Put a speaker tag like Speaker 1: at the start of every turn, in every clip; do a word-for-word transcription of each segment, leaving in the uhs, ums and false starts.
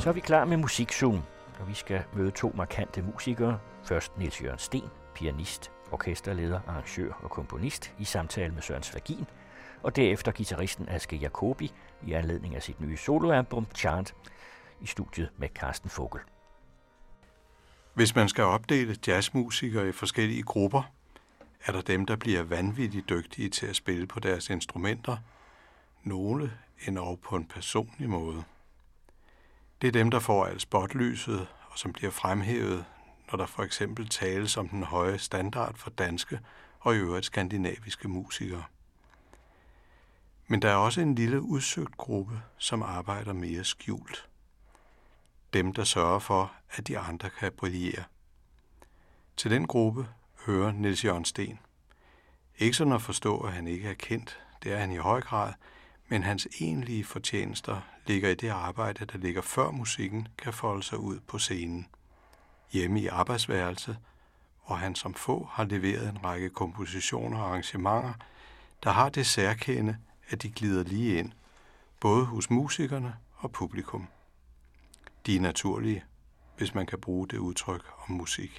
Speaker 1: Så er vi klar med Musikzoom, og vi skal møde to markante musikere. Først Niels Jørgen Steen, pianist, orkesterleder, arrangør og komponist, i samtale med Søren Svagin, og derefter guitaristen Aske Jacobi i anledning af sit nye soloalbum Chant i studiet med Carsten Vogel.
Speaker 2: Hvis man skal opdele jazzmusikere i forskellige grupper, er der dem, der bliver vanvittigt dygtige til at spille på deres instrumenter, nogle endog på en personlig måde. Det er dem, der får alt spotlyset, og som bliver fremhævet, når der for eksempel tales om den høje standard for danske og i øvrigt skandinaviske musikere. Men der er også en lille udsøgt gruppe, som arbejder mere skjult. Dem, der sørger for, at de andre kan brillere. Til den gruppe hører Niels Jørgen Steen. Ikke sådan at forstå, at han ikke er kendt, det er han i høj grad, men hans egentlige fortjenester ligger i det arbejde, der ligger før musikken kan folde sig ud på scenen. Hjemme i arbejdsværelset, hvor han som få har leveret en række kompositioner og arrangementer, der har det særkende, at de glider lige ind, både hos musikerne og publikum. De er naturlige, hvis man kan bruge det udtryk om musik.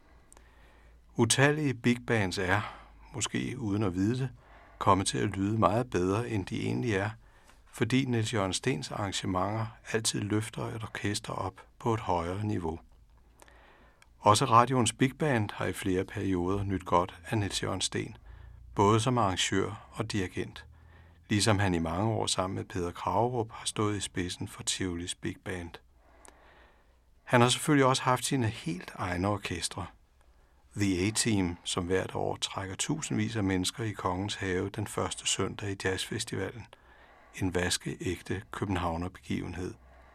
Speaker 2: Utallige big bands er, måske uden at vide det, kommet til at lyde meget bedre, end de egentlig er, fordi Niels Jørgen Steens arrangementer altid løfter et orkester op på et højere niveau. Også radioens big band har i flere perioder nyt godt af Niels Jørgen Steen, både som arrangør og dirigent, ligesom han i mange år sammen med Peder Kragerup har stået i spidsen for Tivolis big band. Han har selvfølgelig også haft sine helt egne orkestre. The A-Team, som hvert år trækker tusindvis af mennesker i Kongens Have den første søndag i Jazzfestivalen. En vaskeægte københavnerbegivenhed.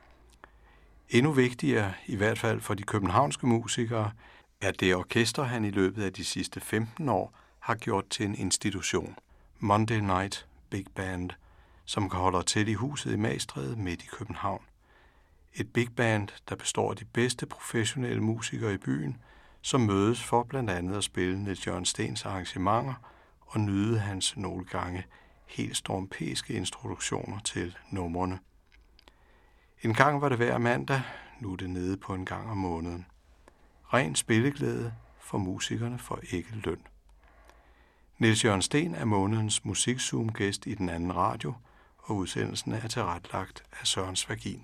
Speaker 2: Endnu vigtigere, i hvert fald for de københavnske musikere, er det orkester, han i løbet af de sidste femten år har gjort til en institution. Monday Night Big Band, som holder til i huset i Magstræde midt i København. Et big band, der består af de bedste professionelle musikere i byen, som mødes for blandt andet at spille Niels Jørgen Steens arrangementer og nyde hans nogle gange helt stormpæske introduktioner til numrene. En gang var det hver mandag, nu er det nede på en gang om måneden. Ren spilleglæde, for musikerne får ikke løn. Niels Jørgen Steen er månedens Musikzoom-gæst i den anden radio, og udsendelsen er tilrettelagt af Søren Svagin.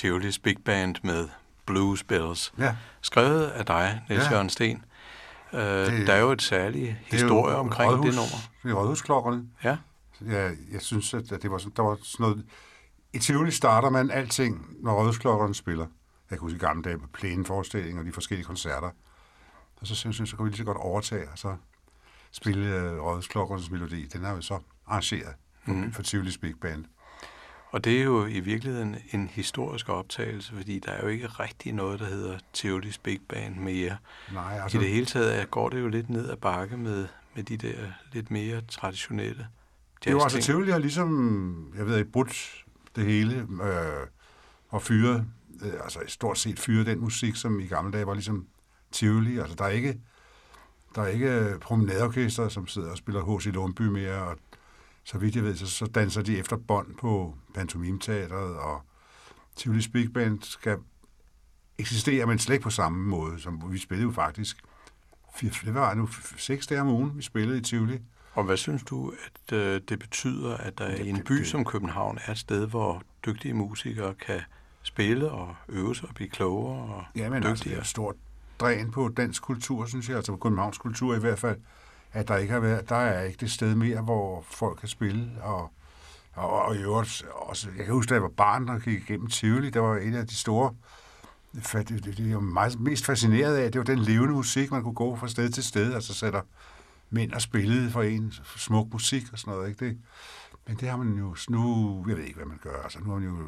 Speaker 2: Tivolis Big Band med Blues Bells.
Speaker 3: Ja.
Speaker 2: Skrevet af dig, Niels
Speaker 3: Ja.
Speaker 2: Jørgen Steen. Uh,
Speaker 3: Det-
Speaker 2: der er jo et særligt historie omkring
Speaker 3: Rådhus,
Speaker 2: det nummer.
Speaker 3: Det er Rådhusklokkerne.
Speaker 2: Ja.
Speaker 3: Jeg, jeg synes, at det var sådan, der var sådan noget... I Tivoli starter man alting, når Rådhusklokkerne spiller. Jeg kan huske i gamle dage med plæneforestillinger og de forskellige koncerter. Og så synes jeg, så kan vi lige så godt overtage og så spille uh, Rådhusklokkernes melodi. Den er jo så arrangeret for,
Speaker 2: Mhm.
Speaker 3: for Tivolis Big Band.
Speaker 2: Og det er jo i virkeligheden en historisk optagelse, fordi der er jo ikke rigtig noget, der hedder Tivolis Big Band mere.
Speaker 3: Nej,
Speaker 2: Altså,
Speaker 3: altså...
Speaker 2: I det hele taget går det jo lidt ned ad bakke med, med de der lidt mere traditionelle
Speaker 3: Det er jo altså
Speaker 2: jazzting.
Speaker 3: Tivoli har ligesom, jeg ved ikke, brudt det hele øh, og fyret, øh, altså stort set fyret den musik, som i gamle dage var ligesom Tivoli. Altså der er ikke, der er ikke promenadeorkester, som sidder og spiller H C Lundby mere, og så vidt jeg ved, så, så danser de efter bånd på Pantomimeteatret, og Tivolis Big Band skal eksistere, men slet ikke på samme måde, som vi spillede jo faktisk. Fire, det var nu seks dage om ugen, vi spillede i Tivoli.
Speaker 2: Og hvad synes du, at øh, det betyder, at der i en
Speaker 3: det-
Speaker 2: by
Speaker 3: det-
Speaker 2: som København er et sted, hvor dygtige musikere kan spille og øve sig og blive klogere og
Speaker 3: Ja, men altså, det er
Speaker 2: dygtigere?
Speaker 3: et stort dræn på dansk kultur, synes jeg, altså på Københavns kultur i hvert fald, at der ikke har været, der er ikke det sted mere, hvor folk kan spille, og, og, og i øvrigt, også, jeg kan huske, da jeg var barn, og gik igennem Tivoli, der var en af de store, det, det, det jeg var meget, mest fascineret af, det var den levende musik, man kunne gå fra sted til sted, altså sætter mænd og spillede for en smuk musik og sådan noget, ikke det? Men det har man jo nu, jeg ved ikke, hvad man gør, altså nu har man jo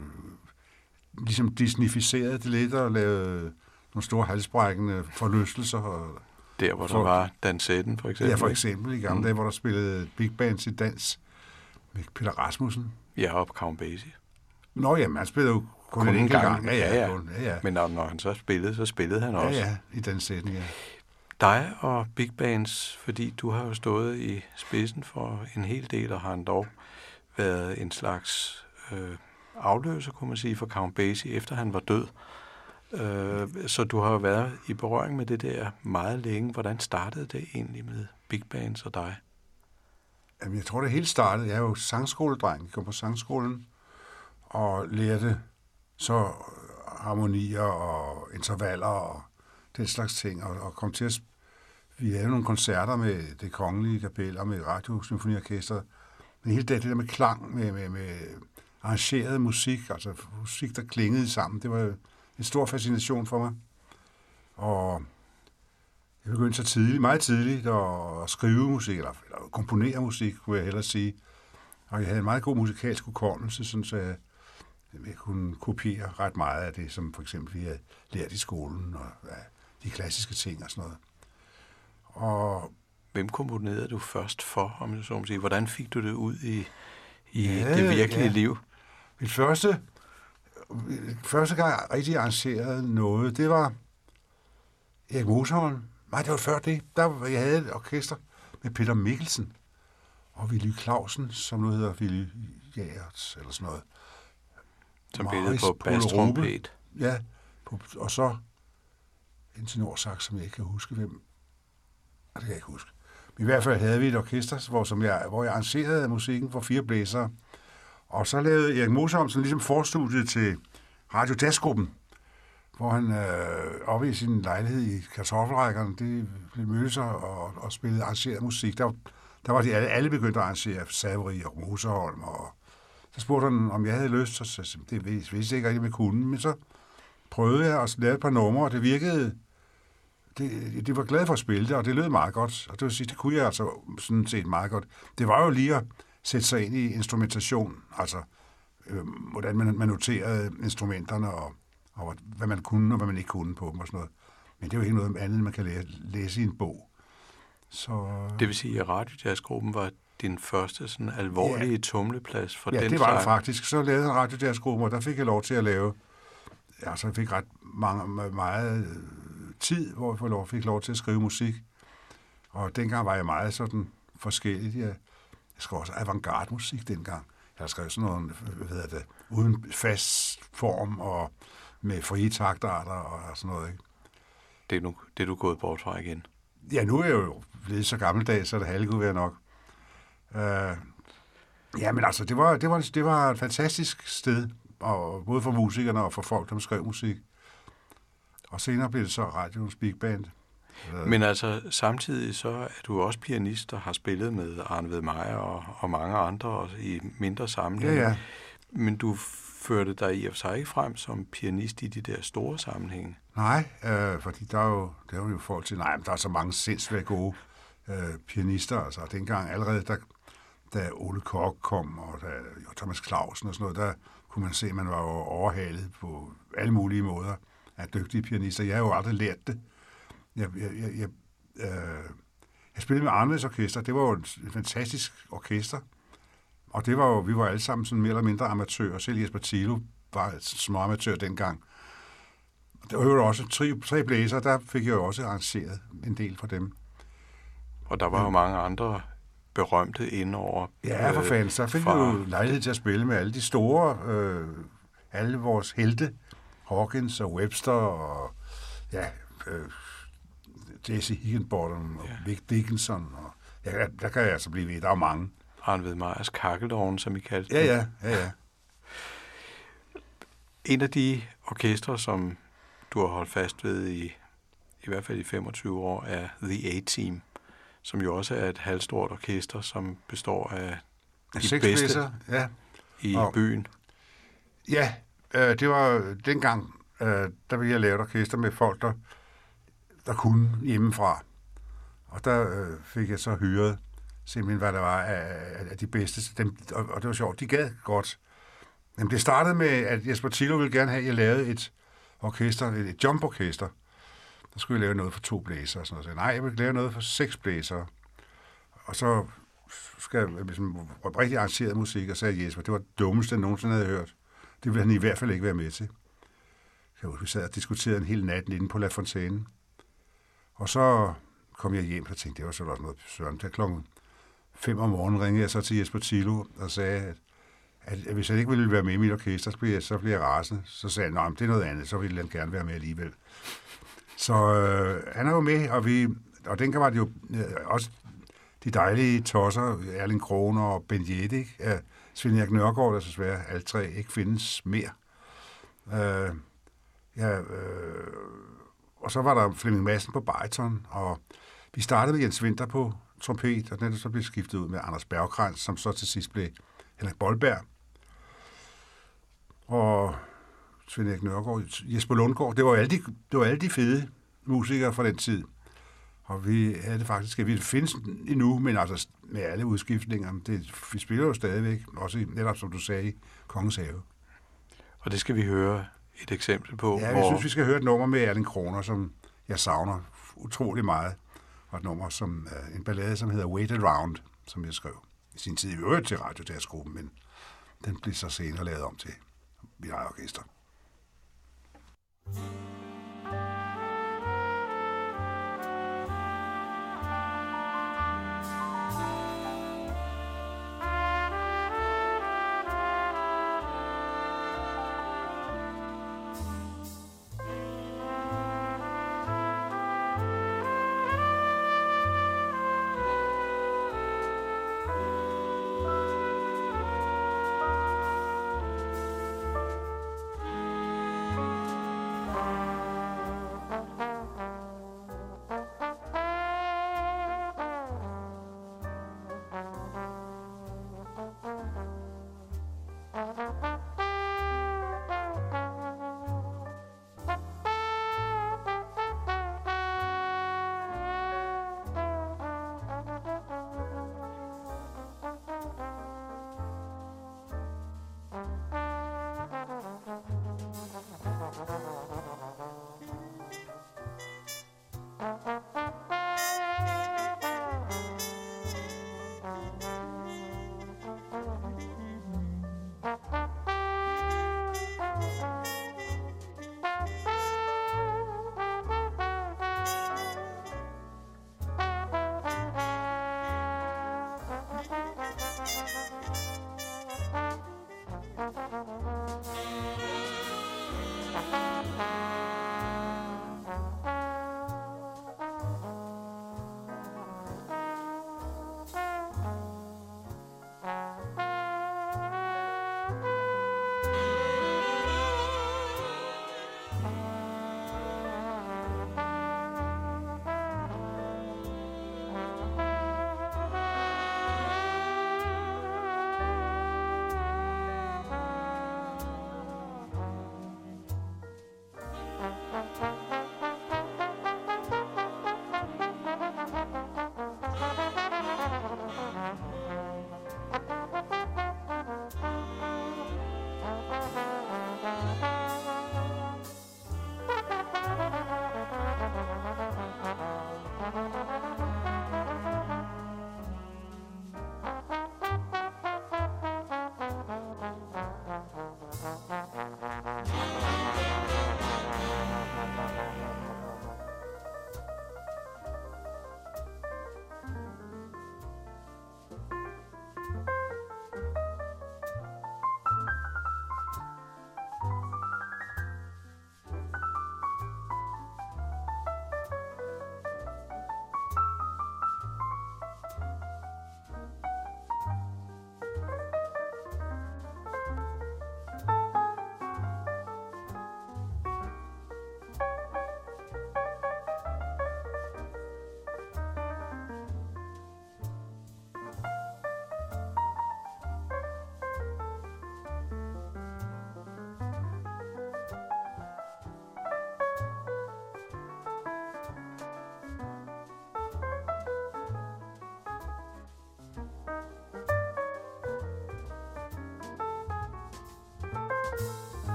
Speaker 3: ligesom disneyficeret det lidt og lavet nogle store halsbrækkende forlystelser. Og,
Speaker 2: Der, hvor der
Speaker 3: for-
Speaker 2: var Dansetten, for eksempel.
Speaker 3: ja, for
Speaker 2: ikke?
Speaker 3: eksempel i gamle
Speaker 2: Mm.
Speaker 3: dage, hvor der spillede big band til dans med Peter Rasmussen.
Speaker 2: Ja, og Count Basie.
Speaker 3: Nå ja, man spillede jo kun,
Speaker 2: Kun
Speaker 3: en
Speaker 2: en
Speaker 3: enkelt
Speaker 2: gang.
Speaker 3: gang. Ja, ja,
Speaker 2: Ja, ja.
Speaker 3: kun, ja, ja.
Speaker 2: Men når, når han så spillede, så spillede han
Speaker 3: Ja,
Speaker 2: også.
Speaker 3: ja, i den sætning, ja.
Speaker 2: Dig og Big Bands, fordi du har jo stået i spidsen for en hel del, og har dog været en slags øh, afløser, kunne man sige, for Count Basie, efter han var død. Øh, så du har jo været i berøring med det der meget længe. Hvordan startede det egentlig med Big Bands og dig?
Speaker 3: Jamen, jeg tror, det hele startede. Jeg er jo sangskoledreng. Jeg kom på sangskolen og lærte så harmonier og intervaller og den slags ting. Og, og kom til at... sp- Vi havde nogle koncerter med Det Kongelige Kapel og med Radiosymfoniorkester. Men hele det, det der med klang, med, med, med arrangeret musik, altså musik, der klingede sammen, det var en stor fascination for mig. Og jeg begyndte så tidligt, meget tidligt, at skrive musik, eller, eller komponere musik, kunne jeg hellere sige. Og jeg havde en meget god musikalsk hukommelse, sådan så jeg, jeg kunne kopiere ret meget af det, som for eksempel vi havde lært i skolen, og ja, de klassiske ting og sådan noget. Og
Speaker 2: Hvem komponerede du først for, om jeg så må sige? Hvordan fik du det ud i, i
Speaker 3: Ja,
Speaker 2: det virkelige
Speaker 3: ja.
Speaker 2: liv?
Speaker 3: mit første, første gang jeg rigtig arrangerede noget, det var Erik Moseholm. Nej, det var før det. Der, var- jeg havde et orkester med Peter Mikkelsen og Willy Clausen, som nu hedder Willy Jagers, eller sådan noget.
Speaker 2: Som
Speaker 3: Maurice
Speaker 2: billede på
Speaker 3: Polerobe.
Speaker 2: bastrompet.
Speaker 3: Ja, på, og så en tenorsax, som jeg ikke kan huske, hvem. Det kan jeg ikke huske. Men i hvert fald havde vi et orkester, hvor, som jeg, hvor jeg arrangerede musikken for fire blæsere. Og så lavede Erik Moseholm sådan ligesom forstudiet til Radio Jazzgruppen, hvor han øh, oppe i sin lejlighed i kartoffelrækkerne, det blev mødtes og, og spillede arrangeret musik. Der, der var de alle, alle begyndt at arrangere Savary og Moseholm, og så spurgte han, om jeg havde lyst, så sagde jeg, det vidste jeg ikke rigtig, om jeg kunne, men så prøvede jeg at lave et par numre, og det virkede, det, det var glad for at spille det, og det lød meget godt, og det vil sige, det kunne jeg altså sådan set meget godt. Det var jo lige at sætte sig ind i instrumentation, altså øh, hvordan man, man noterede instrumenterne, og, og hvad man kunne, og hvad man ikke kunne på dem og sådan noget. Men det er jo ikke noget andet, end man kan læse, læse i en bog. Så,
Speaker 2: Det vil sige, at radiojazzgruppen var din første sådan alvorlige
Speaker 3: Ja.
Speaker 2: tumleplads for
Speaker 3: ja,
Speaker 2: den
Speaker 3: det var det
Speaker 2: slags.
Speaker 3: faktisk. Så lavede jeg en radiojazzgruppe, og der fik jeg lov til at lave, ja, så jeg fik ret mange, meget øh, tid, hvor jeg lov, fik lov til at skrive musik. Og dengang var jeg meget sådan forskellig. Jeg, jeg skrev også avantgarde-musik dengang. Jeg skrev sådan noget, hvad hedder det, uden fast form og med frie taktarter og sådan noget, ikke?
Speaker 2: Det er, nu, det er du gået bort fra igen.
Speaker 3: Ja, nu er jeg jo blevet så gammeldags, så det halve kunne være nok. Uh, ja, men altså, det var, det, var, det var et fantastisk sted og både for musikerne og for folk, der skrev musik. Og senere blev det så radioens big band.
Speaker 2: Men altså, samtidig så er du også pianist og har spillet med Arne Vedmeyer og, og mange andre også i mindre sammenhæng.
Speaker 3: Ja, ja.
Speaker 2: Men du førte dig i og for sig ikke frem som pianist i de der store sammenhænge.
Speaker 3: Nej, øh, fordi der er jo, der er jo folk til, nej, men der er så mange sindssygt gode øh, pianister. Altså, dengang allerede, der, da Ole Koch kom, og da jo, Thomas Clausen og sådan noget, der kunne man se, at man var jo overhalet på alle mulige måder af dygtige pianister. Jeg har jo aldrig lært det. Jeg, jeg, jeg, jeg, øh, jeg spillede med Arnes Orkester. Det var jo et fantastisk orkester. Og det var jo, vi var alle sammen sådan mere eller mindre amatører. Selv Jesper Thilo var små amatør dengang. Der var jo også tre, tre blæser, der fik jeg jo også arrangeret en del for dem.
Speaker 2: Og der var ja. jo mange andre berømte indover.
Speaker 3: Ja, for fanden. Så fik fra... vi jo lejlighed til at spille med alle de store, øh, alle vores helte. Hawkins og Webster og ja, øh, Jesse Higginbottom og ja. Vic Dickinson. Og, ja, der kan jeg altså blive ved. Der er jo mange.
Speaker 2: Arne Vedmeyers kakkelovn, som I kaldte
Speaker 3: det. Ja, ja, ja, ja.
Speaker 2: En af de orkestre, som du har holdt fast ved i, i hvert fald i femogtyve år, er The A-Team, som jo også er et halvstort orkester, som består af de
Speaker 3: Seks
Speaker 2: bedste
Speaker 3: blæser, ja.
Speaker 2: i
Speaker 3: og,
Speaker 2: byen.
Speaker 3: Ja, øh, det var dengang, øh, der ville jeg lave et orkester med folk, der, der kunne hjemmefra. Og der øh, fik jeg så hyret simpelthen, hvad der var af, af de bedste. Dem, og, og det var sjovt, de gad godt. Jamen, det startede med, at Jesper Thilo ville gerne have, at jeg lavede et orkester, et, et jump-orkester. Der skulle jeg lave noget for to blæser og sådan noget. Så nej, jeg vil lave noget for seks blæser. Og så skal jeg ligesom, rigtig arrangeret musik, og sagde Jesper, det var det dummeste, jeg nogensinde havde hørt. Det ville han i hvert fald ikke være med til. Jeg huske, vi sad og diskuterede en hel nat inde på La Fontaine. Og så kom jeg hjem og tænkte, det var så også noget søren. Der klokken fem om morgenen ringede jeg så til Jesper Thilo og sagde, at, at, at hvis han ikke ville være med i mit orkester, så bliver jeg, så bliver jeg rasende. Så sagde han, nej, det er noget andet, så ville han gerne være med alligevel. Så øh, han er jo med, og vi, og dengang var det jo øh, også de dejlige tosser, Erling Kroner og Ben Jeddik, øh, Svend Erik Nørgaard, der desværre alle tre ikke findes mere. Øh, ja, øh, og så var der Flemming Madsen på bariton, og vi startede med Jens Winther på trompet, og den så blev skiftet ud med Anders Bergkrans, som så til sidst blev Henrik Boldberg. Og Svend Erik Nørgaard, Jesper Lundgaard, det var alle de, det var alle de fede musikere fra den tid. Og vi havde det faktisk, at vi findes endnu, men altså med alle udskiftninger. Det, vi spiller jo stadigvæk, også i, netop som du sagde, i Kongens Have.
Speaker 2: Og det skal vi høre et eksempel på.
Speaker 3: Ja,
Speaker 2: hvor...
Speaker 3: jeg synes, vi skal høre et nummer med Erling Kroner, som jeg savner utrolig meget. Og et nummer, som uh, en ballade, som hedder Wait Around, som jeg skrev i sin tid i øvrigt til Radioteatergruppen, men den blev så senere lavet om til mit eget orkester.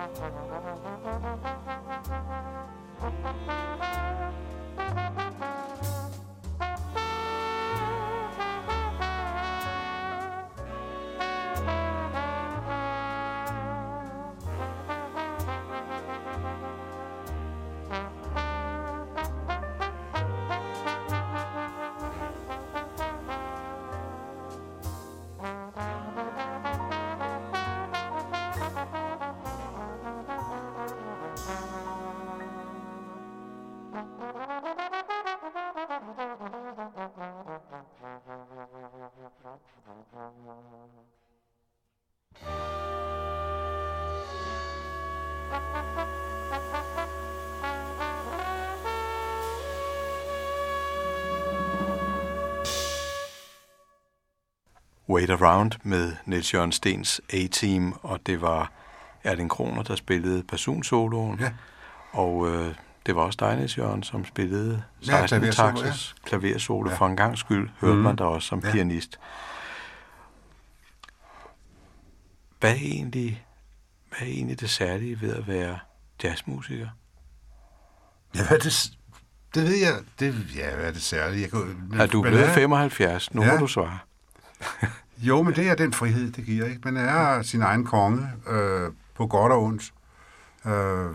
Speaker 2: Wait Around med Niels Jørgen Steens A-Team, og det var Erling Kroner, der spillede personsoloen.
Speaker 3: Ja.
Speaker 2: Og øh, det var også dig, Niels Jørgen, som spillede
Speaker 3: Ja,
Speaker 2: seksten
Speaker 3: klaversolo,
Speaker 2: takts klaversolo.
Speaker 3: Ja.
Speaker 2: For en gangs skyld hørte
Speaker 3: Mhm.
Speaker 2: man der også som
Speaker 3: Ja.
Speaker 2: pianist. Hvad er, egentlig, hvad er egentlig det særlige ved at være jazzmusiker?
Speaker 3: Ja, hvad er det, det ved jeg. Det, ja, hvad er det særlige? Jeg kan,
Speaker 2: Er du
Speaker 3: men
Speaker 2: blevet
Speaker 3: er-
Speaker 2: femoghalvfjerds? Nu
Speaker 3: Ja.
Speaker 2: må du svare.
Speaker 3: Jo, men det er den frihed, det giver, ikke? Man er sin egen konge, øh, på godt og ondt. Øh,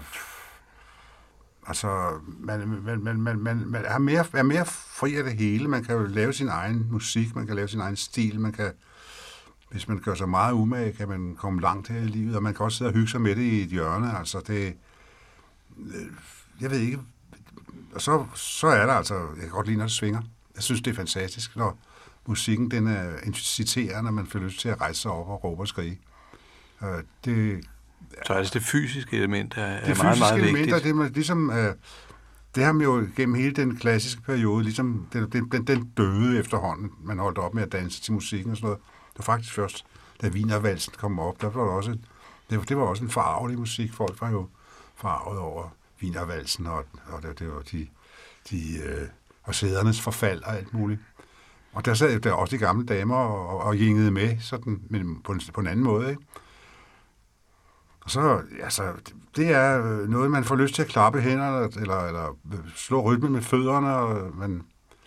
Speaker 3: altså, man, man, man, man, man, man er, mere, er mere fri af det hele. Man kan jo lave sin egen musik, man kan lave sin egen stil, man kan, hvis man gør sig meget umage, kan man komme langt her i livet, og man kan også sidde og hygge sig med det i et hjørne. Altså, det, øh, jeg ved ikke, og så, så er der altså, jeg kan godt lide, når det svinger. Jeg synes, det er fantastisk, når musikken, den er inciterer, når man får lyst til at rejse sig op og råbe og skrige. Øh, det,
Speaker 2: Så altså det fysiske element er, er
Speaker 3: det
Speaker 2: meget,
Speaker 3: fysiske
Speaker 2: meget
Speaker 3: elementer,
Speaker 2: vigtigt.
Speaker 3: det er ligesom, øh, det har man jo gennem hele den klassiske periode, ligesom den, den, den, den døde efterhånden, man holdt op med at danse til musikken og sådan noget. Det var faktisk først, da Wienervalsen kom op, der var det også, det var, det var også en forarvelig musik. Folk var jo forarvet over Wienervalsen, og, og det, det var de, de øh, og sædernes forfald og alt muligt. Og der sad jo der også de gamle damer og, og jingede med, sådan, men på en, på en anden måde, ikke? Og så, altså, det er noget, man får lyst til at klappe hænderne, eller, eller slå rytmen med fødderne, og man,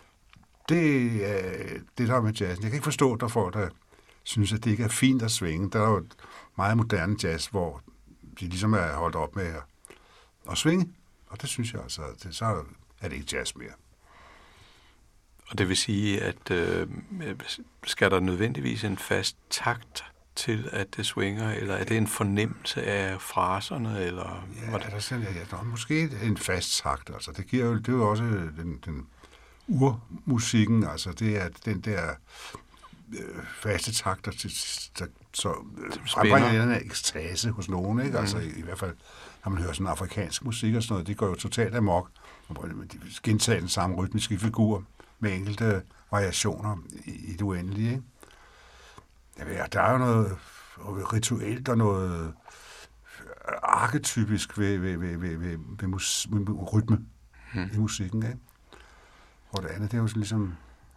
Speaker 3: det er det, der er med jazzen. Jeg kan ikke forstå, at der er folk, der synes, at det ikke er fint at svinge. Der er jo meget moderne jazz, hvor de ligesom er holdt op med at, at svinge, og det synes jeg altså, det, så er det ikke jazz mere.
Speaker 2: Og det vil sige, at øh, skal der nødvendigvis en fast takt til, at det swinger, eller er det en fornemmelse af fraserne, eller
Speaker 3: Ja,
Speaker 2: hvordan?
Speaker 3: der er, ja, der er måske en fast takt, altså. Det giver jo, det er jo også den, den urmusikken, altså det er den der øh, faste takt, der, der så øh, frembringer den her ekstase hos nogen, ikke? Mm. Altså i, i hvert fald, når man hører sådan afrikansk musik og sådan noget, det går jo totalt amok, og de gentager den samme rytmiske figur med enkelte variationer i, i det uendelige, ikke? Jeg ved, der er jo noget rituelt og noget arketypisk ved, ved, ved, ved, ved, ved, mus, ved rytme hmm. i musikken, ikke? Og det andet, det er jo sådan ligesom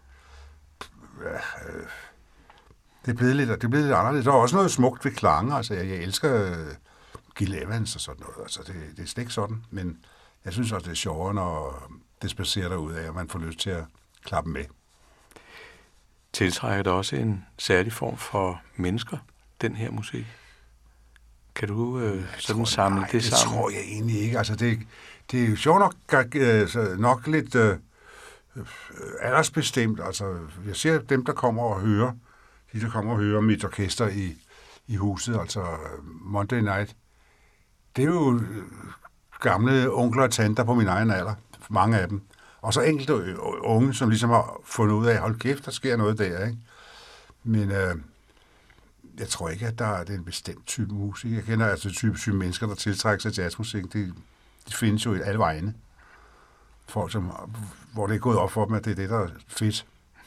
Speaker 3: ja, øh, det er blevet lidt, det er blevet lidt anderledes. Der er også noget smukt ved klange, altså jeg, jeg elsker uh, Gil Evans og sådan noget, altså det, det er slet ikke sådan, men jeg synes også, det er sjovere, når det spacerer derud af, at man får lyst til at klappe med.
Speaker 2: Tiltrækker det også en særlig form for mennesker, den her musik? Kan du øh, sådan
Speaker 3: tror,
Speaker 2: samle
Speaker 3: nej,
Speaker 2: det,
Speaker 3: det
Speaker 2: sammen?
Speaker 3: Det tror jeg egentlig ikke. Altså, det, det er jo sjovt nok, øh, nok lidt øh, aldersbestemt. Altså, jeg ser dem, der kommer og hører, de, der kommer og hører mit orkester i, i huset, altså Monday Night, det er jo gamle onkler og tanter på min egen alder, mange af dem. Og så enkelte unge, som ligesom har fundet ud af, hold kæft, der sker noget der, ikke? Men øh, jeg tror ikke, at der er en bestemt type musik. Jeg kender altså type, type mennesker, der tiltrækker sig jazzmusik. De, de findes jo i alle vegne. Folk, som, hvor det er gået op for dem, at det er det, der er fedt.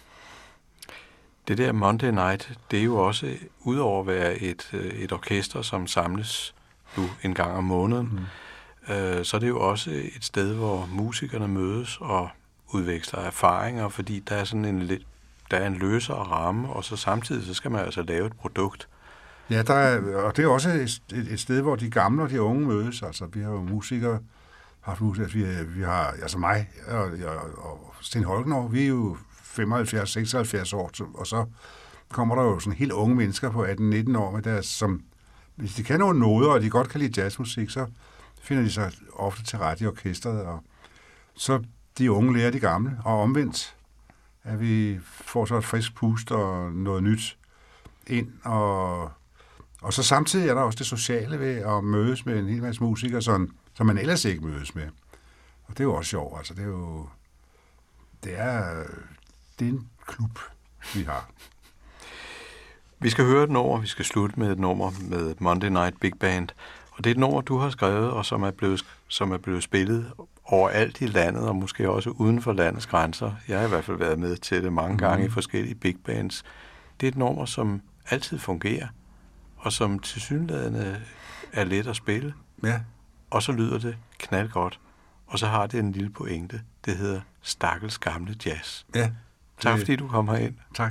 Speaker 2: Det der Monday Night, det er jo også, udover at være et, et orkester, som samles nu en gang om måneden, mm. øh, så er det jo også et sted, hvor musikerne mødes og udveksler erfaringer, fordi der er sådan en, der er en løsere ramme, og så samtidig så skal man altså lave et produkt,
Speaker 3: Ja, der er, og det er også et, et, et sted, hvor de gamle og de unge mødes. Altså, vi har jo musikere, haft musikere, vi, vi har, altså mig og, og, og Sten Holkenov, vi er jo femoghalvfjerds seksoghalvfjerds år, og så kommer der jo sådan helt unge mennesker på atten nitten år, med deres, som, hvis de kan nogle noder, og de godt kan lide jazzmusik, så finder de sig ofte til ret i orkestret, og så de unge lærer de gamle, og omvendt, at vi får så et frisk pust og noget nyt ind, og, og så samtidig er der også det sociale ved at mødes med en hel masse musikere, som, som man ellers ikke mødes med. Og det er jo også sjovt, altså det er jo, det er, det er en klub, vi har.
Speaker 2: Vi skal høre et nummer, vi skal slutte med et nummer med Monday Night Big Band, og det er et nummer, du har skrevet, og som er blevet, som er blevet spillet overalt i landet, og måske også uden for landets grænser. Jeg har i hvert fald været med til det mange gange mm. i forskellige big bands. Det er et nummer, som altid fungerer, og som tilsyneladende er let at spille.
Speaker 3: Ja.
Speaker 2: Og så lyder det knaldgodt, og så har det en lille pointe. Det hedder Stakkels gamle jazz.
Speaker 3: Ja.
Speaker 2: Tak fordi du kom herind.
Speaker 3: Tak.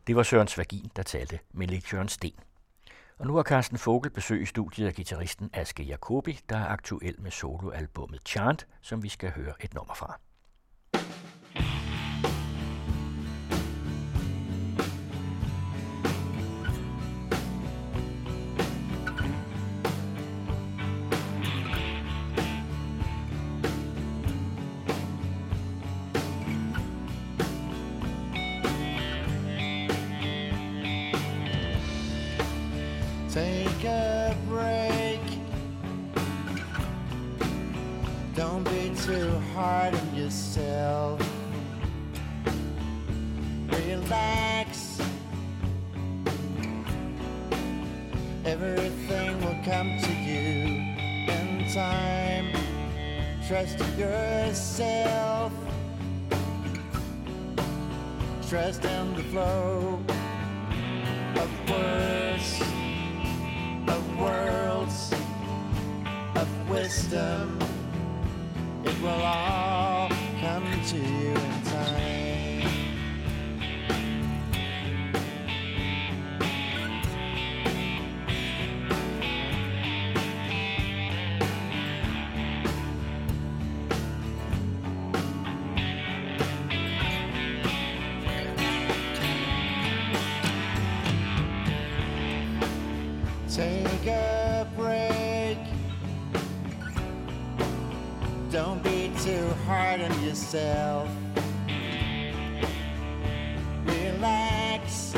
Speaker 1: Det var Søren Svagin, der talte med Niels Jørgen Steen. Og nu har Carsten Vogel besøg i studiet af guitaristen Aske Jacobi, der er aktuel med soloalbummet Chant, som vi skal høre et nummer fra.
Speaker 4: Take a break. Don't be too hard on yourself. Relax. Everything will come to you in time. Trust yourself. Trust in the flow of words, of worlds, of wisdom. It will all come to you in time. Take a break. Don't be too hard on yourself. Relax.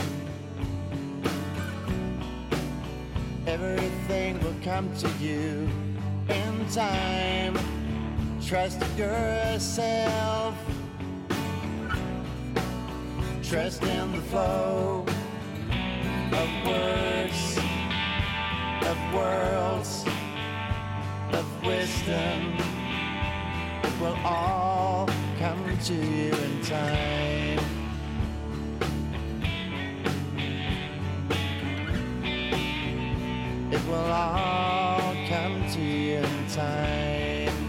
Speaker 4: Everything will come to you in time. Trust yourself. Trust in the flow of words, of worlds, of wisdom. It will all come to you in time. It will all come to you in time.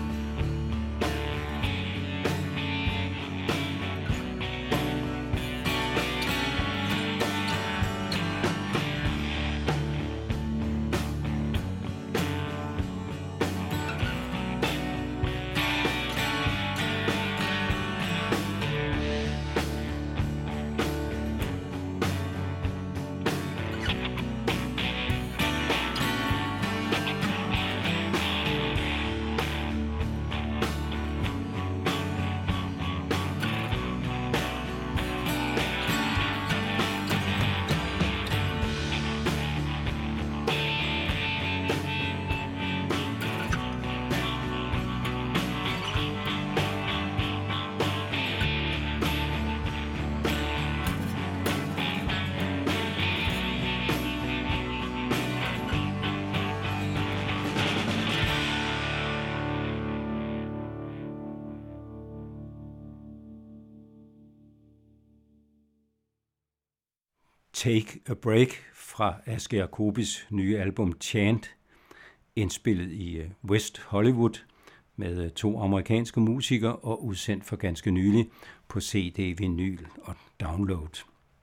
Speaker 5: Take a Break fra Aske Jacobis nye album Chant, indspillet i West Hollywood med to amerikanske musikere og udsendt for ganske nylig på C D, vinyl og download.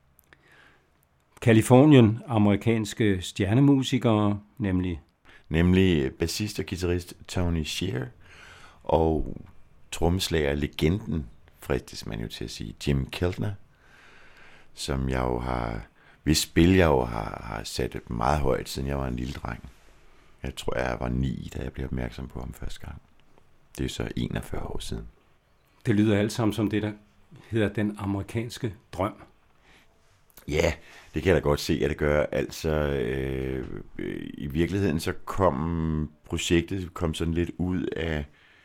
Speaker 5: Californien, amerikanske stjernemusikere, nemlig
Speaker 6: nemlig bassist og guitarist Tony Scher og trommeslager legenden, fristes man jo til at sige, Jim Keltner, som jeg jo har, hvis spil jeg jo har, har sat meget højt, siden jeg var en lille dreng. Jeg tror, jeg var ni, da jeg blev opmærksom på ham første gang. Det er så enogfyrre år siden.
Speaker 5: Det lyder alt sammen som det, der hedder den amerikanske drøm.
Speaker 6: Ja, det kan jeg da godt se, at det gør. Altså, øh, i virkeligheden så kom projektet kom sådan lidt ud af,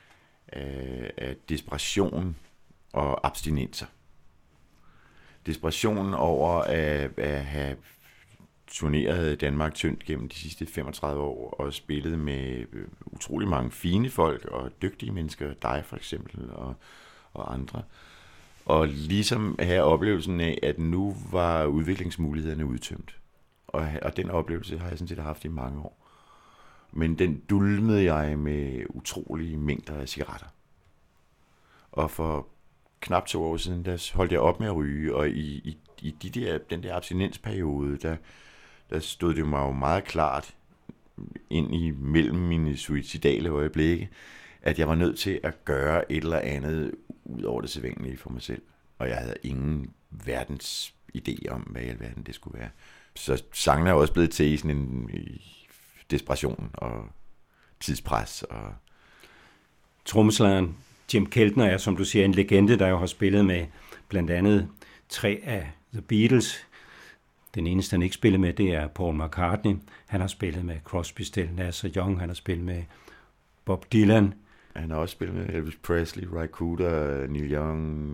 Speaker 6: af, af desperation og abstinenser. Desperationen over at, at have turneret Danmark tyndt gennem de sidste femogtredive år og spillet med utrolig mange fine folk og dygtige mennesker, dig for eksempel og, og andre. Og ligesom have oplevelsen af, at nu var udviklingsmulighederne udtømt. Og, og den oplevelse har jeg sådan set haft i mange år. Men den dulmede jeg med utrolige mængder af cigaretter. Og for knap to år siden, der holdt jeg op med at ryge, og i, i, i de der, den der abstinensperiode, der, der stod det mig jo meget klart ind i mellem mine suicidale øjeblikke, at jeg var nødt til at gøre et eller andet ud over det sædvanlige for mig selv. Og jeg havde ingen verdens idé om, hvad i alverden det skulle være. Så sangen er også blevet til i sådan en i desperation og tidspres. Og
Speaker 5: Trommeslageren Jim Keltner er, som du siger, en legende, der jo har spillet med blandt andet tre af The Beatles. Den eneste, han ikke spillet med, det er Paul McCartney. Han har spillet med Crosby, Stills, Nash og Young. Han har spillet med Bob Dylan.
Speaker 6: Han har også spillet med Elvis Presley, Ry Cooder, Neil Young,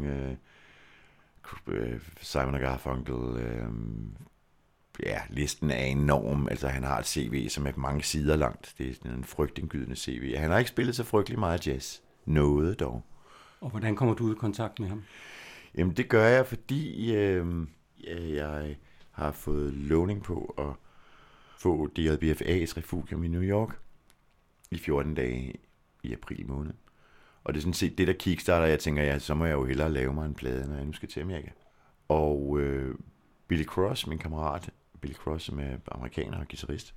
Speaker 6: øh, Simon og Garfunkel. Øh, ja, listen er enorm. Altså, han har et C V, som er mange sider langt. Det er sådan en frygtindgydende C V. Han har ikke spillet så frygtelig meget jazz. Noget dog.
Speaker 5: Og hvordan kommer du ud i kontakt med ham?
Speaker 6: Jamen, det gør jeg, fordi øh, jeg har fået lovning på at få D J B F A's refugium i New York i fjorten dage i april måned. Og det er sådan set det, der kickstarter. Jeg tænker, ja, så må jeg jo hellere lave mig en plade, når jeg nu skal til Amerika. Og øh, Billy Cross, min kammerat, Billy Cross, som er amerikaner og guitarist,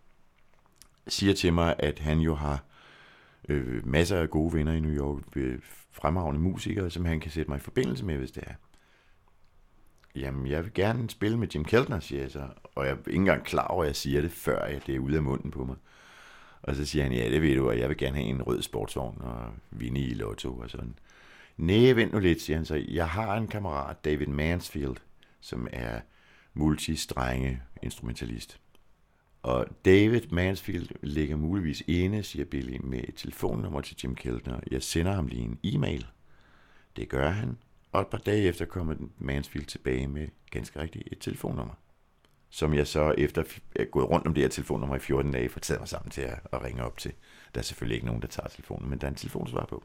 Speaker 6: siger til mig, at han jo har øh, masser af gode venner i New York, øh, fremragende musikere, som han kan sætte mig i forbindelse med, hvis det er. Jamen, jeg vil gerne spille med Jim Keltner, siger jeg så. Og jeg er ikke engang klar over, at jeg siger det, før jeg, det er ude af munden på mig. Og så siger han, ja, det ved du, at jeg vil gerne have en rød sportsvogn og vinde i lotto og sådan. Næh, vent nu lidt, siger han så. Jeg har en kammerat, David Mansfield, som er multistrenge instrumentalist. Og David Mansfield ligger muligvis inde, siger Billy, med et telefonnummer til Jim Keltner. Jeg sender ham lige en e-mail. Det gør han. Og et par dage efter kommer Mansfield tilbage med ganske rigtigt et telefonnummer, som jeg så efter er gået rundt om det her telefonnummer i fjorten dage, får taget mig sammen til at, at ringe op til. Der er selvfølgelig ikke nogen, der tager telefonen, men der er en telefonsvar på.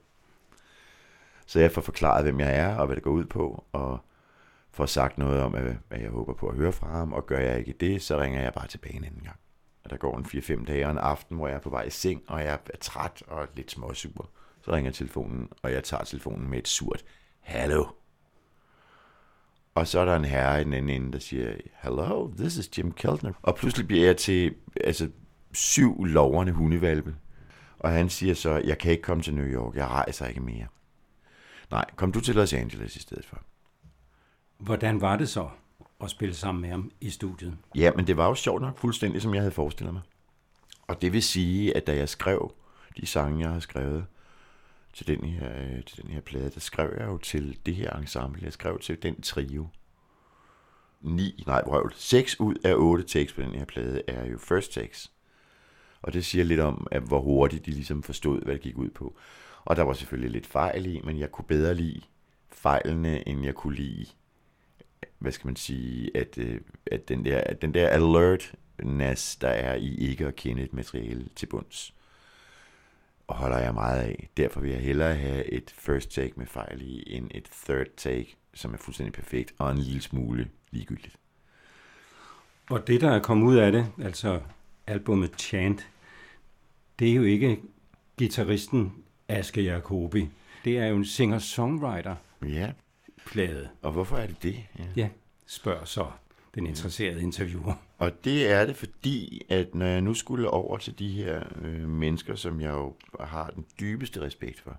Speaker 6: Så jeg får forklaret, hvem jeg er og hvad det går ud på, og får sagt noget om, hvad jeg håber på at høre fra ham, og gør jeg ikke det, så ringer jeg bare tilbage en anden gang. Og der går en fire fem dage og en aften, hvor jeg er på vej i seng, og jeg er træt og lidt småsur. Så ringer telefonen, og jeg tager telefonen med et surt hallo. Og så er der en herre i den anden ende, der siger, hello, this is Jim Keltner. Og pludselig bliver jeg til altså, syv loverne hundevalpe. Og han siger så, jeg kan ikke komme til New York, jeg rejser ikke mere. Nej, kom du til Los Angeles i stedet for.
Speaker 5: Hvordan var det så at spille sammen med ham i studiet?
Speaker 6: Ja, men det var jo sjovt nok fuldstændig, som jeg havde forestillet mig. Og det vil sige, at da jeg skrev de sange, jeg har skrevet til den her, til den her plade, der skrev jeg jo til det her ensemble. Jeg skrev til den trio. Ni, nej, vrøvl. Seks ud af otte takes på den her plade er jo first takes. Og det siger lidt om, at hvor hurtigt de ligesom forstod, hvad det gik ud på. Og der var selvfølgelig lidt fejl i, men jeg kunne bedre lide fejlene, end jeg kunne lide, hvad skal man sige, at, at den der, at den der alertness, der er i ikke at kende et materiale til bunds, og holder jeg meget af. Derfor vil jeg hellere have et first take med fejl i, end et third take, som er fuldstændig perfekt, og en lille smule ligegyldigt.
Speaker 5: Og det, der er kommet ud af det, altså albumet Chant, det er jo ikke guitaristen Asger Jacobi. Det er jo en singer-songwriter-plade.
Speaker 6: Ja, og hvorfor er det det?
Speaker 5: Ja, ja, spørger så den interesserede interviewer.
Speaker 6: Og det er det, fordi at når jeg nu skulle over til de her øh, mennesker, som jeg jo har den dybeste respekt for,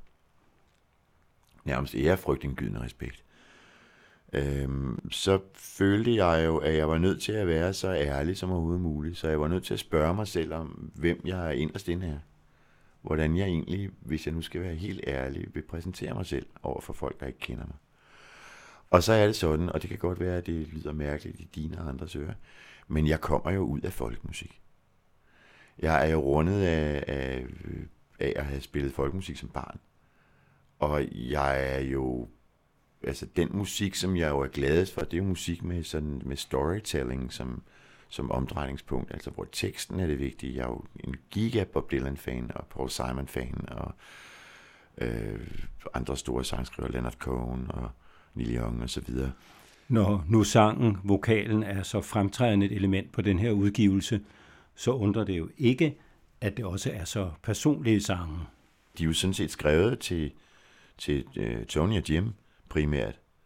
Speaker 6: nærmest ærefrygtindgydende respekt, øh, så følte jeg jo, at jeg var nødt til at være så ærlig som overhovedet muligt. Så jeg var nødt til at spørge mig selv om, hvem jeg er inderst inde her. Hvordan jeg egentlig, hvis jeg nu skal være helt ærlig, vil præsentere mig selv over for folk, der ikke kender mig. Og så er det sådan, og det kan godt være, at det lyder mærkeligt i dine og andres ører, men jeg kommer jo ud af folkmusik. Jeg er jo rundet af, af, af at have spillet folkmusik som barn. Og jeg er jo, altså den musik, som jeg jo er gladest for, det er jo musik med, sådan, med storytelling som, som omdrejningspunkt, altså hvor teksten er det vigtige. Jeg er jo en giga Bob Dylan-fan og Paul Simon-fan og øh, andre store sangskrivere, Leonard Cohen og Neil Young og så videre.
Speaker 5: Når nu sangen, vokalen er så fremtrædende et element på den her udgivelse, så undrer det jo ikke, at det også er så personlige sange.
Speaker 6: De er jo sådan set skrevet til, til uh, Tony og Jim primært.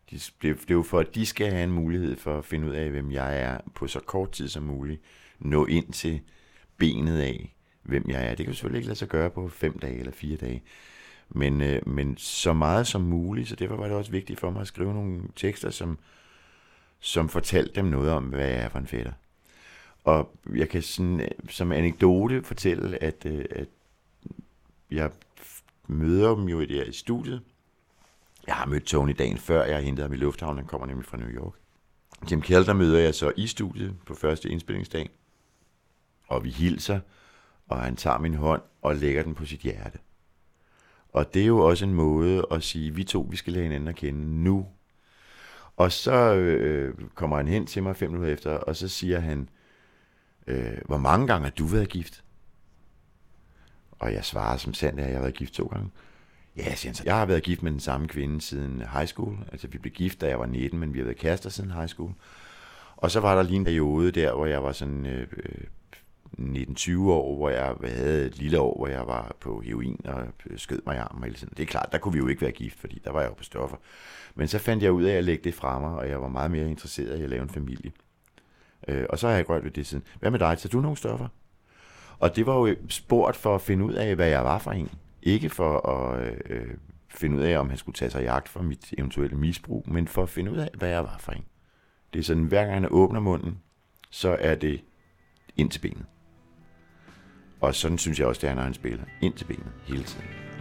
Speaker 6: Det er jo for, at de skal have en mulighed for at finde ud af, hvem jeg er på så kort tid som muligt. Nå ind til benet af, hvem jeg er. Det kan jo selvfølgelig ikke lade sig gøre på fem dage eller fire dage. Men, øh, men så meget som muligt, så derfor var det også vigtigt for mig at skrive nogle tekster, som, som fortalte dem noget om, hvad jeg er for en fætter. Og jeg kan sådan, som anekdote fortælle, at, øh, at jeg møder dem jo i det her studiet. Jeg har mødt Tony dagen før, jeg har hentet ham i lufthavnen, han kommer nemlig fra New York. Jim Kelder møder jeg så i studiet på første indspillingsdag, og vi hilser, og han tager min hånd og lægger den på sit hjerte. Og det er jo også en måde at sige, vi to, vi skal lade hinanden at kende nu. Og så øh, kommer han hen til mig fem minutter efter, og så siger han, øh, hvor mange gange har du været gift? Og jeg svarer som sandt, at jeg har været gift to gange. Ja, siger han så. Jeg har været gift med den samme kvinde siden high school. Altså, vi blev gift, da jeg var nitten, men vi har været kærester siden high school. Og så var der lige en periode der, hvor jeg var sådan øh, nitten tyve år, hvor jeg havde et lille år, hvor jeg var på heroin og skød mig i armen hele tiden. Det er klart, der kunne vi jo ikke være gift, fordi der var jeg jo på stoffer. Men så fandt jeg ud af at lægge det fra mig, og jeg var meget mere interesseret i at lave en familie. Øh, og så har jeg ikke rørt ved det siden. Hvad med dig? Tager du nogle stoffer? Og det var jo spurgt for at finde ud af, hvad jeg var for en. Ikke for at øh, finde ud af, om han skulle tage sig i jagt for mit eventuelle misbrug, men for at finde ud af, hvad jeg var for en. Det er sådan, hver gang han åbner munden, så er det ind til benet. Og sådan synes jeg også, det er, når han spiller. Ind til benet hele tiden.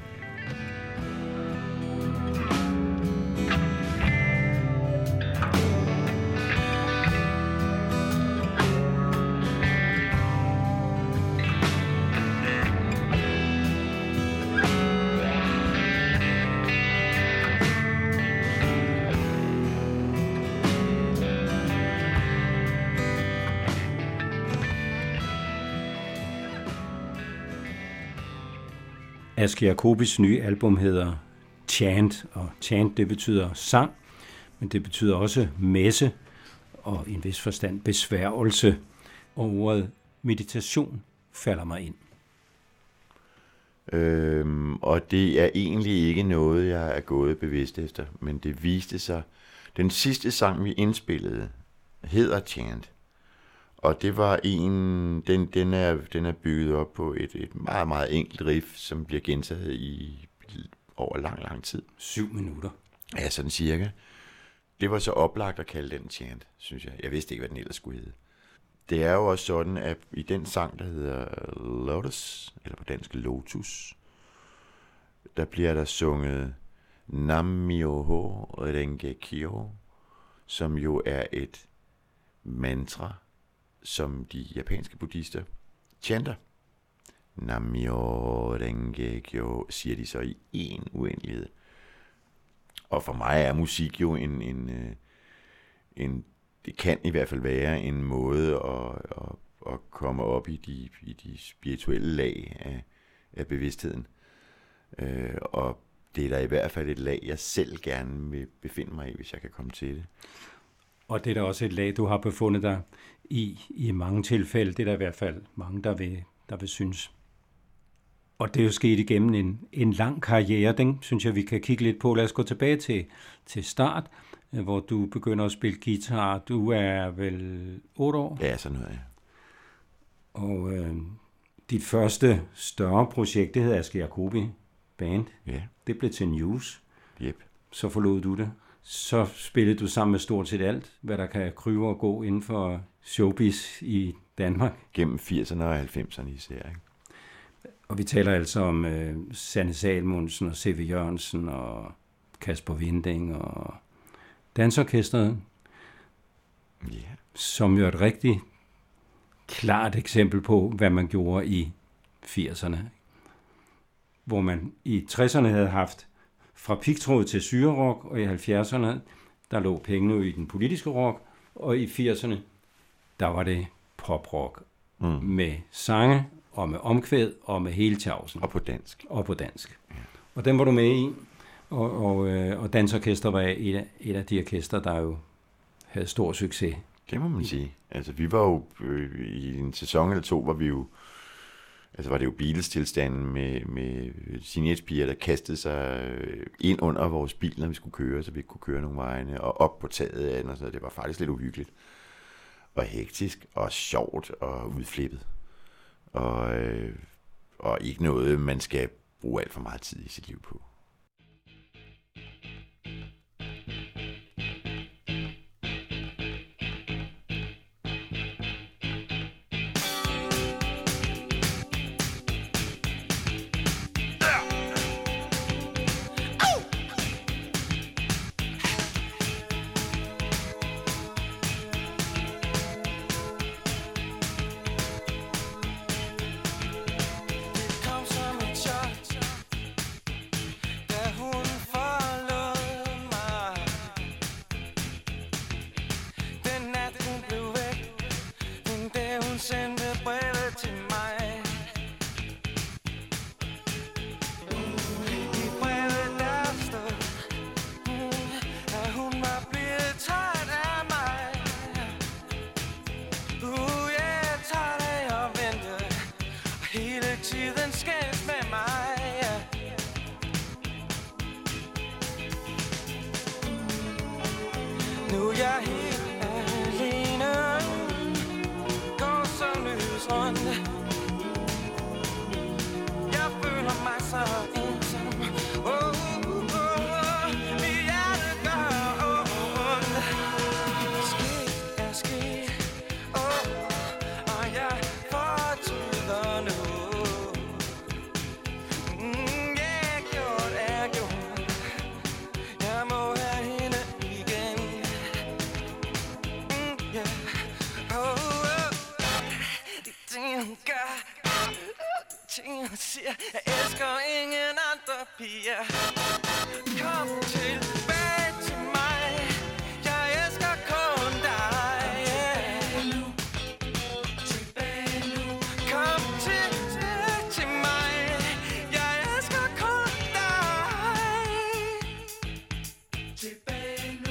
Speaker 5: Asger Jacobis nye album hedder Chant, og chant det betyder sang, men det betyder også messe og i en vis forstand besværgelse, og ordet meditation falder mig ind.
Speaker 6: Øhm, og det er egentlig ikke noget, jeg er gået bevidst efter, men det viste sig. Den sidste sang, vi indspillede, hedder Chant. Og det var en, den, den, er, den er bygget op på et, et meget, meget enkelt riff, som bliver gentaget i over lang, lang tid.
Speaker 5: Syv minutter.
Speaker 6: Ja, sådan cirka. Det var så oplagt at kalde den Chant, synes jeg. Jeg vidste ikke, hvad den ellers skulle hedde. Det er jo også sådan, at i den sang, der hedder Lotus, eller på dansk Lotus, der bliver der sunget Nam-myoho Renge-kyo, som jo er et mantra, som de japanske buddhister chanter. Nam-myoho Renge-kyo, siger de så i en uendelighed. Og for mig er musik jo en, en, en det kan i hvert fald være en måde at, at, at komme op i de, i de spirituelle lag af, af bevidstheden. Øh, og det er da i hvert fald et lag, jeg selv gerne vil befinde mig i, hvis jeg kan komme til det.
Speaker 5: Og det er da også et lag, du har befundet dig i, i mange tilfælde. Det er der i hvert fald mange, der vil, der vil synes. Og det er jo sket igennem en, en lang karriere, den synes jeg, vi kan kigge lidt på. Lad os gå tilbage til, til start, hvor du begynder at spille guitar. Du er vel otte år?
Speaker 6: Ja, sådan noget, ja.
Speaker 5: Og øh, dit første større projekt, det hedder Asger Jacobi Band.
Speaker 6: Ja.
Speaker 5: Det blev til News.
Speaker 6: Yep.
Speaker 5: Så forlod du det. Så spillede du sammen med stort set alt, hvad der kan kryve og gå inden for showbiz i Danmark.
Speaker 6: Gennem firserne og halvfemserne især, ikke?
Speaker 5: Og vi taler altså om øh, Sanne Salmonsen og C V Jørgensen og Kasper Winding og Dansorkestret,
Speaker 6: yeah.
Speaker 5: Som jo er et rigtig klart eksempel på, hvad man gjorde i firserne. Hvor man i tresserne havde haft fra pigtråd til syrerock, og i halvfjerdserne, der lå pengene i den politiske rock, og i firserne, der var det poprock mm. med sange og med omkvæd og med hele tjavsen.
Speaker 6: Og på dansk.
Speaker 5: Og på dansk.
Speaker 6: Ja.
Speaker 5: Og den var du med i, og, og, og Dansorkester var et af, et af de orkester, der jo havde stor succes.
Speaker 6: Det må man sige. Altså, vi var jo øh, i en sæson eller to, var vi jo Altså var det jo Beatles-tilstanden med, med teenagepiger, der kastede sig ind under vores bil, når vi skulle køre, så vi ikke kunne køre nogle vegne, og op på taget af den, og så det var faktisk lidt uhyggeligt. Og hektisk, og sjovt, og udflippet. Og, øh, og ikke noget, man skal bruge alt for meget tid i sit liv på.
Speaker 7: Jeg elsker ingen andre piger. Kom tilbage til mig. Jeg elsker kun dig. Tilbage nu. Kom tilbage til mig. Jeg elsker kun dig. Tilbage nu.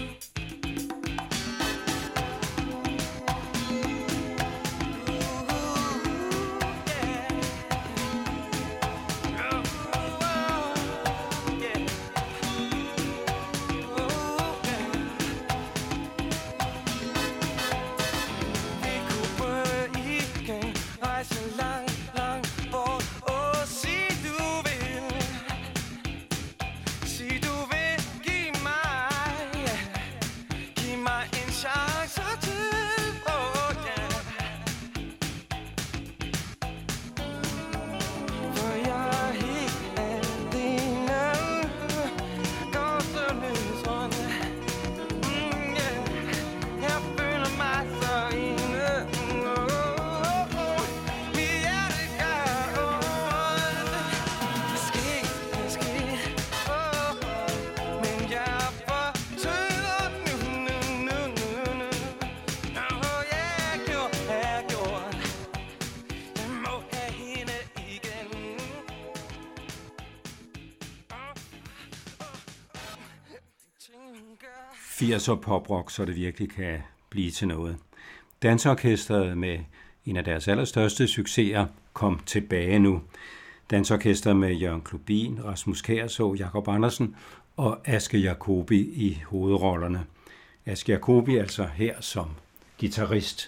Speaker 5: firser poprock, så det virkelig kan blive til noget. Dansorkestret med en af deres allerstørste succeser, Kom tilbage nu. Dansorkestret med Jørgen Klubin, Rasmus Kjærså, Jakob Andersen og Aske Jacobi i hovedrollerne. Aske Jacobi altså her som guitarist.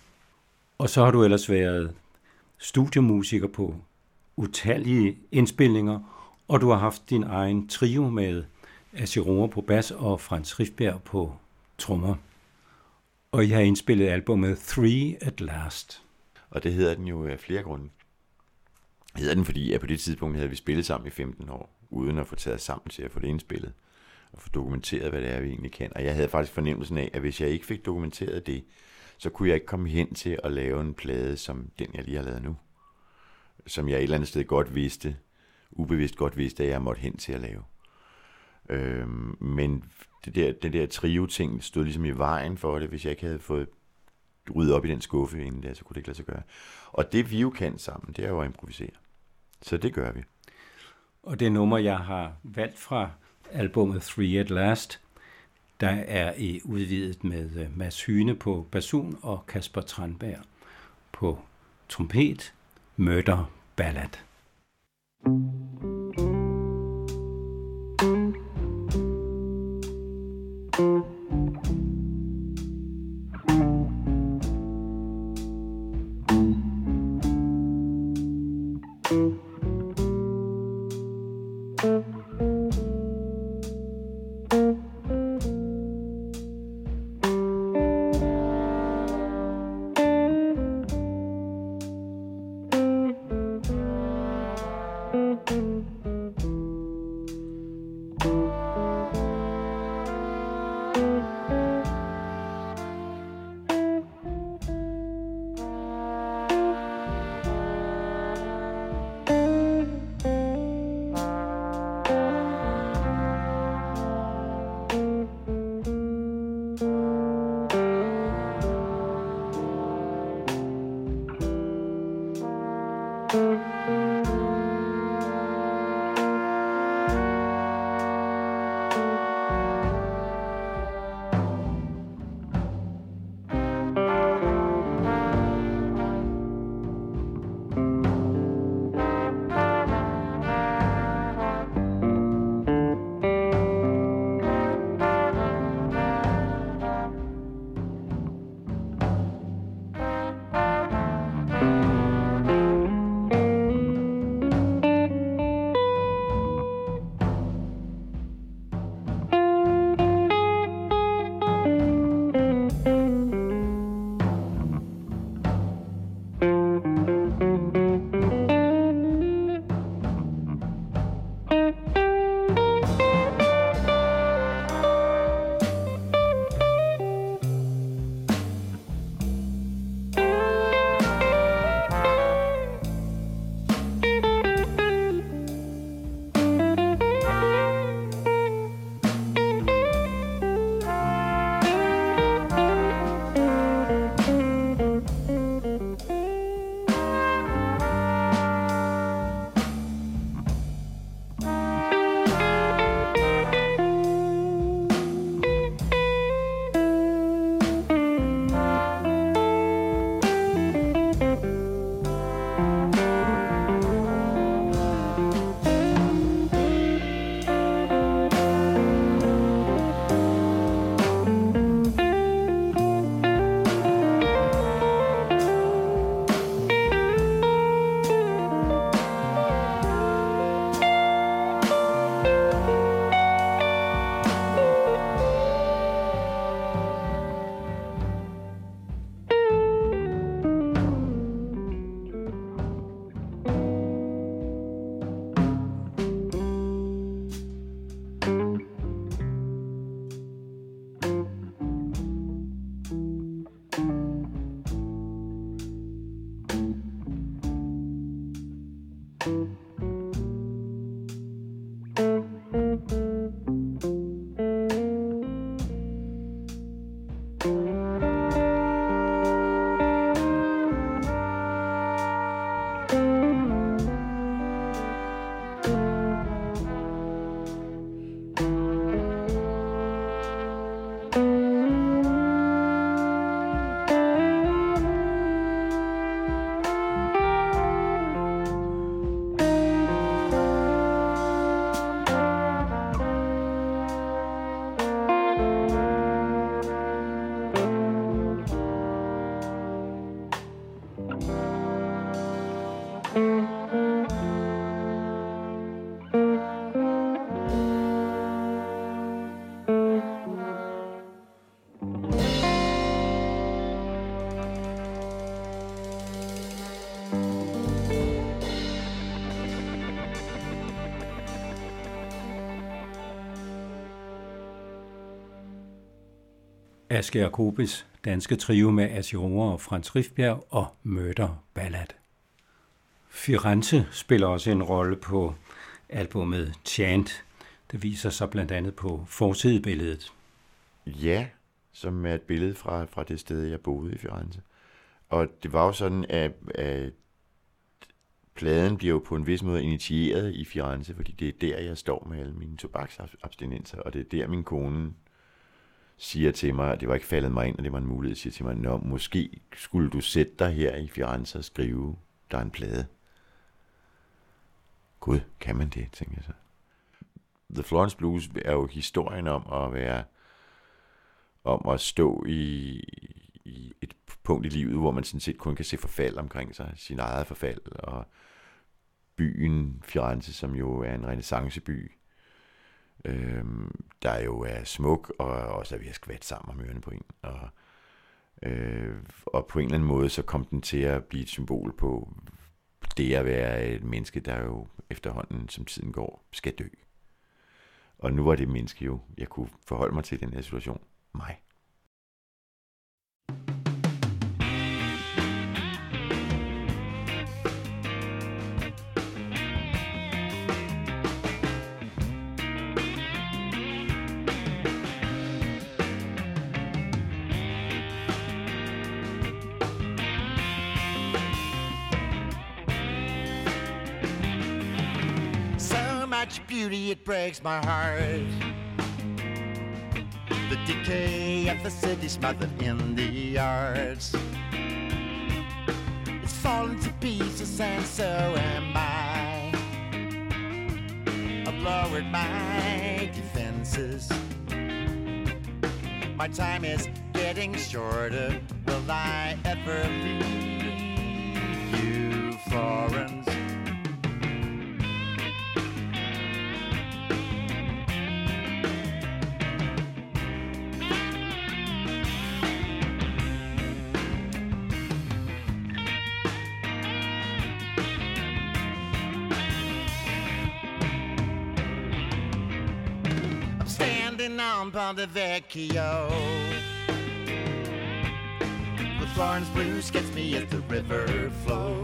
Speaker 5: Og så har du ellers været studiemusiker på utallige indspilninger, og du har haft din egen trio med Assi Rohrer på bas og Frans Rifbjerg på trommer. Og I har indspillet albumet Three at Last.
Speaker 6: Og det hedder den jo af flere grunde. Det hedder den, fordi at på det tidspunkt havde vi spillet sammen i femten år, uden at få taget sammen til at få det indspillet, og få dokumenteret, hvad det er, vi egentlig kan. Og jeg havde faktisk fornemmelsen af, at hvis jeg ikke fik dokumenteret det, så kunne jeg ikke komme hen til at lave en plade, som den, jeg lige har lavet nu. Som jeg et eller andet sted godt vidste, ubevidst godt vidste, at jeg måtte hen til at lave. Øhm, men det der, den der trio-ting stod ligesom i vejen for det, hvis jeg ikke havde fået ryddet op i den skuffe inden der, så kunne det ikke lade sig gøre. Og det vi jo kan sammen, det er jo at improvisere. Så det gør vi.
Speaker 5: Og det nummer, jeg har valgt fra albumet Three at Last, der er I udvidet med Mads Hyne på basun og Kasper Tranberg på trompet, Murder Ballad. Asger Jacobis danske trio med Asirora og Frans Rifbjerg og Murder Ballad. Firenze spiller også en rolle på albumet Chant. Det viser sig blandt andet på forsidebilledet.
Speaker 6: Ja, som er et billede fra, fra det sted, jeg boede i Firenze. Og det var jo sådan, at, at pladen bliver jo på en vis måde initieret i Firenze, fordi det er der, jeg står med alle mine tobaksabstinenser, og det er der, min kone siger til mig, at det var ikke faldet mig ind, og det var en mulighed, siger til mig, nå, måske skulle du sætte dig her i Firenze og skrive, der er en plade. Gud, kan man det, tænker jeg så. The Florence Blues er jo historien om at være, om at stå i, i et punkt i livet, hvor man sådan set kun kan se forfald omkring sig, sin eget forfald, og byen Firenze, som jo er en renæssanceby, øhm, der jo er smuk, og også er ved at skvatte sammen om ørerne på en. Og, øh, og på en eller anden måde, så kom den til at blive et symbol på det at være et menneske, der jo efterhånden, som tiden går, skal dø. Og nu var det menneske jo, jeg kunne forholde mig til i den her situation, mig.
Speaker 4: Beauty, it breaks my heart. The decay of the city smothered in the arts. It's fallen to pieces and so am I. I've lowered my defenses. My time is getting shorter. Will I ever leave you, Florence? On Ponte Vecchio, the Florence Blues gets me as the river flows.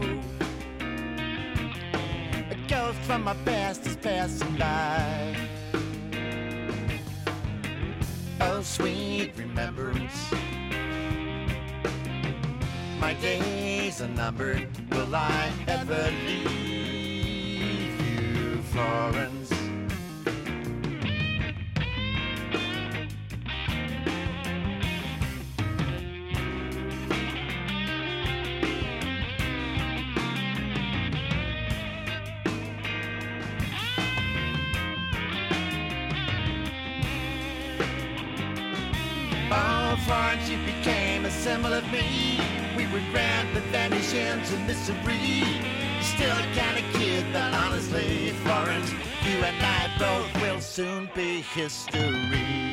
Speaker 4: A ghost from my past is passing by. Oh, sweet remembrance, my days are numbered. Will I ever leave you, Florence? Florence, you became a symbol of me. We would grand but vanish into misery. Still a kind of kid, but honestly, Florence, you and I both will soon be history.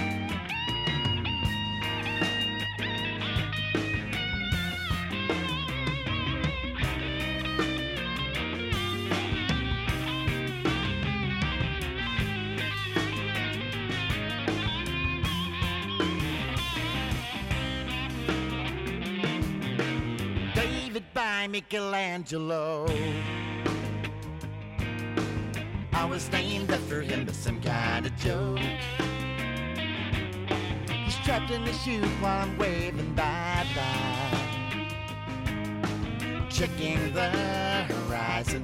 Speaker 4: Michelangelo, I was named after him as some kind of joke. He's trapped in the chute while I'm waving bye-bye, checking the horizon.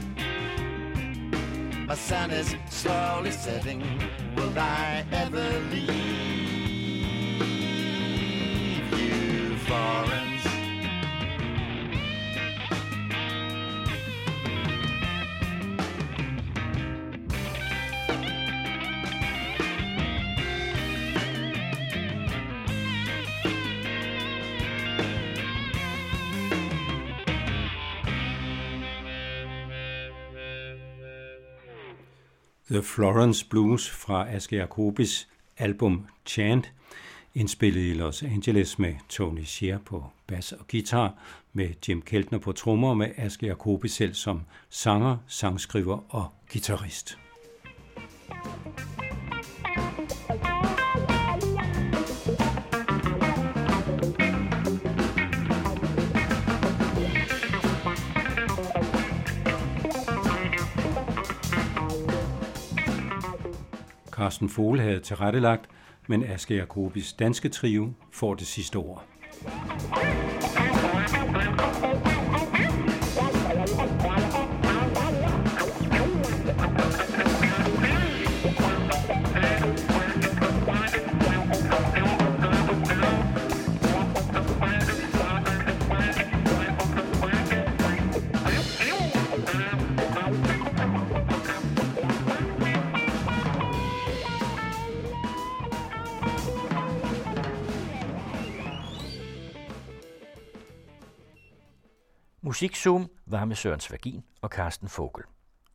Speaker 4: My sun is slowly setting. Will I ever leave you, Florence?
Speaker 5: The Florence Blues fra Aske Jacobis album Chant, indspillet i Los Angeles med Tony Scher på bas og guitar, med Jim Keltner på trommer og med Aske Jacobis selv som sanger, sangskriver og guitarist. Carsten Fohl havde tilrettelagt, men Aske Jacobis danske trio får det sidste ord.
Speaker 1: Musikzoom var med Søren Svagin og Carsten Vogel.